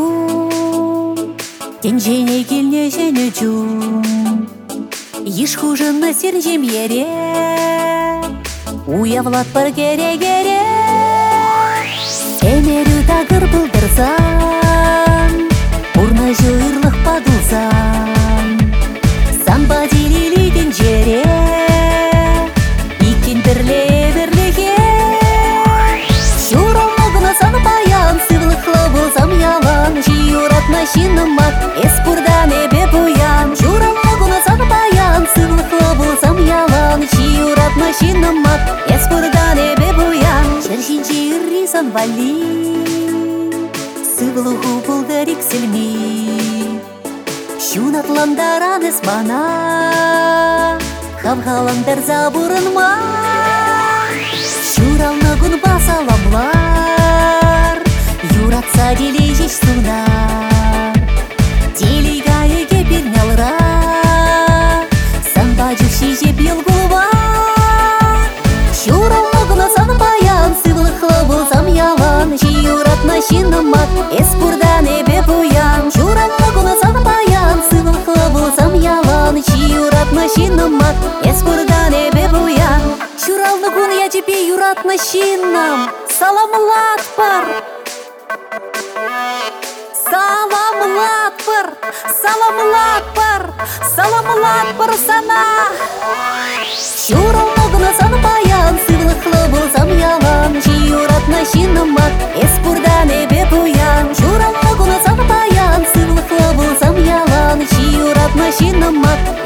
Тенжене келне жені жум, еш хужына сернжем ере, уявлат бар кере-кере. Эмері тағыр бұлдырзан, урна жырлық падылзан, санба делилейтін жере, икен бірле-бірлеге. Шуралмағына сан баян, сывлықлы болсам ялан, жиюрат машинымат, эспурдан эбе буян. Шуралмағына сан баян, сывлықлы болсам ялан, жиюрат машинымат, эспурдан эбе буян. Шершинче ыррисан вали, сывлығу бұлдырик сілми, шунатландаран эсмана, хавхаландар забурынма. Шуралны күн басаламлар, юратса дележеш сунар, делегайыге бернялра, санба жүкші жеп елгуба. Шуралны күн сан баян, сывлықлы болсам ялан, жиюрат машинымат, эспурдан эбе буян. Шуралны күн сан баян, сывлықлы болсам ялан, жиюрат машинымат, эспурдан эбе буян. Шуралны күн я тебе юрат машинам, саламлат бар. Саламлат бар, саламлат бар, саламлат бар сана. Шуралны күн сан баян, сывлықлы болсам ялан, жиюрат машинымат, эспурдан эбе буян. Шуралны күн сан баян, сывлықлы болсам ялан, жиюрат машинымат,